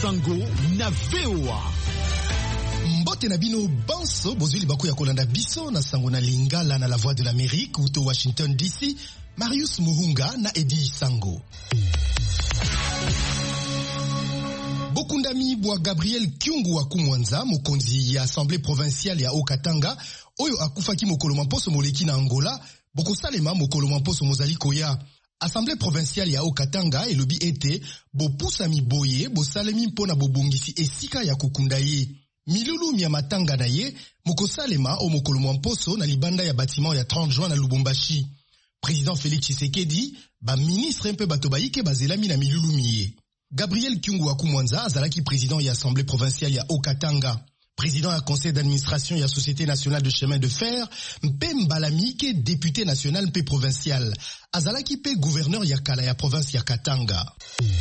Sango na VOA. Mbote na bino banso bozuli baku ya kolanda biso na Sango na Lingala na la Voix de l'Amérique uto Washington DC. Marius Muhunga na Edi Sango. Bokundami bwa Gabriel Kyungu wa Kumwanza, mokonzi ya Assemblée provinciale ya Okatanga, oyo akufaki mokolo mamposo moleki na Angola, bokosalema mokolo mamposo mozali koya. Assemblée provinciale ya Okatanga elobi ete bopusa miboye bosalemi mpona bobongisi esika ya kokunda ye. Milulu mia matanga na ye mokosalema o mokolo mamposo na libanda ya bâtiment ya 30 juin na Lubumbashi. Président Félix Tshisekedi ba ministre mpe bato baike bazelami na milulu miye. Gabriel Kyungu wa Kumwanza azalaki président ya Assemblée provinciale ya Okatanga. Président ya conseil d'administration ya Société nationale de chemin de fer, mpe Mbalamike député national mpe provincial. Azalaki mpe gouverneur ya kala ya province ya Katanga.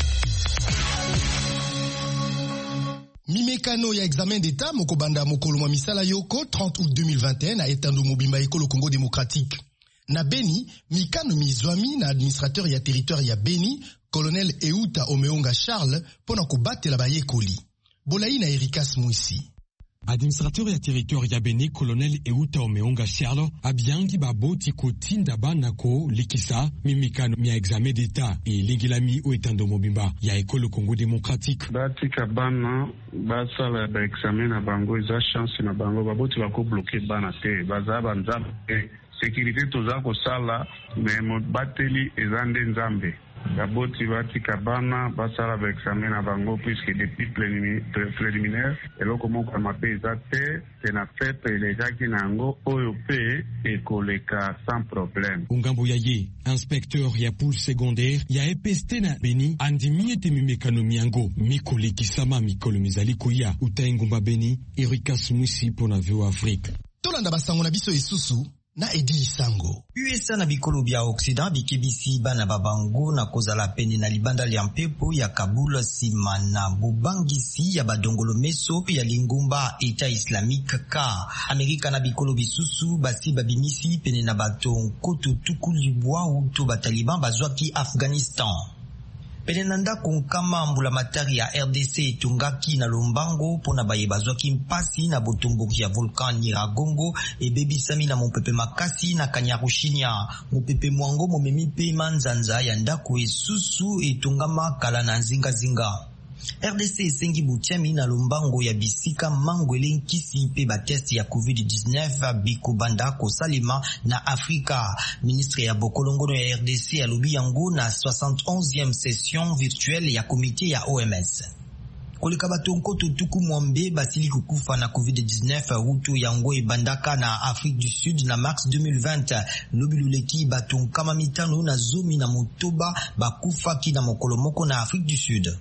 Mimekano ya examen d'état mokobanda mokolo mwa misala yoko 30 août 2021 na etando mobimba ekolo Congo démocratique. Na Beni, mikano mizwami na administrateur ya territoire ya Beni, colonel Euta Omeonga Charles, pona kobatela bayekoli. Bolai na Erikas Mwisi. Administrateur ya territoire ya Beni, colonel Euta Omeonga Charles, abiangi baboti kotinda banako likisa mimikano mia examen d'état e lingilami o etando mobimba ya ekolo Congo démocratique. Batika bana basala ba examen na bango eza chance na bango baboti bako bloquer bana te bazaba nzambe sécurité toza ko sala mais mo bateli ezande nzambe baboti batika bana basala ba examen na bango puisque depuis préliminaire eloko moko mape eza te na fait elezaki nango oyo pe ekoleka sans problème. Ungambo ya ye inspecteur ya poule secondaire ya EPST na Beni andimi ete mimekano miango mikolekisama mikolo mizali koya utaingumba Beni. Erikas Mwisi pona VOA Afrique. Tolanda basango na biso isusu na Edi Sango. USA na bikolo bya Occident bikebisi bana babango na kozala pene na libanda lya mpepo ya Kabul sima na bubangisi ya badongolo meso ya lingumba Eta Islamique ka Amerika na bikolo bisusu basi babimisi pene na bato nkoto tukulibwa uto bataliban bazwaki Afghanistan. Penenanda konkama mbula matari ya RDC etungaki na lombango pona baye bazwaki mpasi na botomboki ya volcan Nyiragongo ebebisami na mopepe makasi na Kanyarushinya. Mopepe mwango momemi pe manzanza ya ndako esusu etungama kala na zinga. RDC esengi butiami na lombango ya bisika mangwele nkisi pe batesti ya COVID-19 bikobanda kosalema na Afrika. Ministre ya bokolongono ya RDC alobi yango na 71e session virtuelle ya komite ya OMS. Koleka bato nkoto tuku mwambe basili kukufa na COVID-19 rutu yango ebandaka na Afrique du Sud na mars 2020. Lobi luleki bato nkama mitano na zomi na motoba bakufa ki na mokolo moko na Afrique du Sud.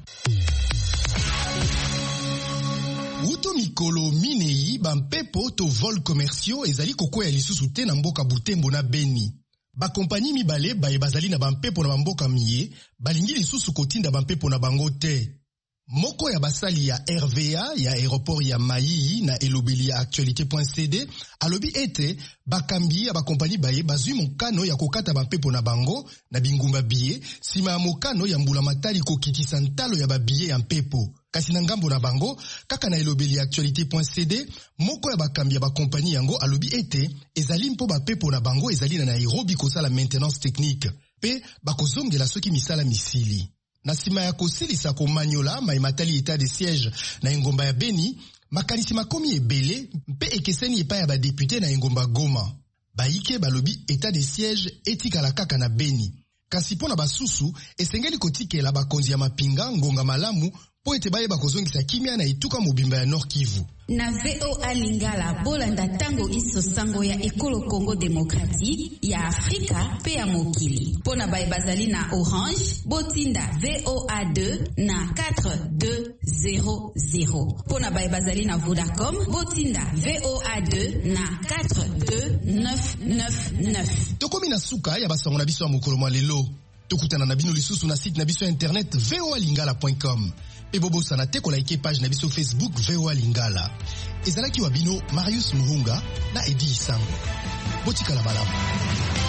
Uto mikolo minei bampepo to vol commerciaux ezali kokoya lisusu te na mboka Butembo na Beni. Ba kompani mibale baye bazali na bampepo na bamboka miye balingi lisusu kotinda bampepo na bango te. Moko ya basali ya RVA ya aéroport ya Mayi na elobeli ya actualité.cd alobi ete bakambi ya bakompani baye bazwi mokano ya kokata bampepo na bango na bingumba biye sima ya mokano ya mbula matali kokitisa ntalo ya babiye ya mpepo. Kasi na ngambo na bango kaka na elobeli ya actualité.cd moko ya bakambi ya bakompani yango alobi ete ezali mpo bapepo na bango ezali na Nairobi kosala maintenance technique pe bakozongela soki misala misili. Na sima ya kosilisa komanyola maimatali etat de siège na engomba ya Beni, makanisi makomi ebele mpe ekeseni epai ya badepute na engomba Goma. Baike balobi etat de siège etikala kaka na Beni. Kasi pona basusu esengeli kotikela bakonzi ya mapinga ngonga malamu po ete baye bakozongisa kimia na ituka mobimba ya Nord Kivu. Na VOA Lingala bolanda tango iso sango ya ekolo Congo démocratique ya Afrika pe ya mokili. Pona baye bazali na Orange botinda VOA2 na 4200. Pona baye bazali na Vodacom botinda VOA2 na 42999. Tokomi na suka ya basango na biso ya mokolo mwa lelo. Tokutana na bino lisusu na site na biso internet voalingala.com. E bobo sana te ko like page na biso Facebook VOA Lingala. Ezalaki wa bino Marius Muhunga na Edi Sango. Botikala malamu.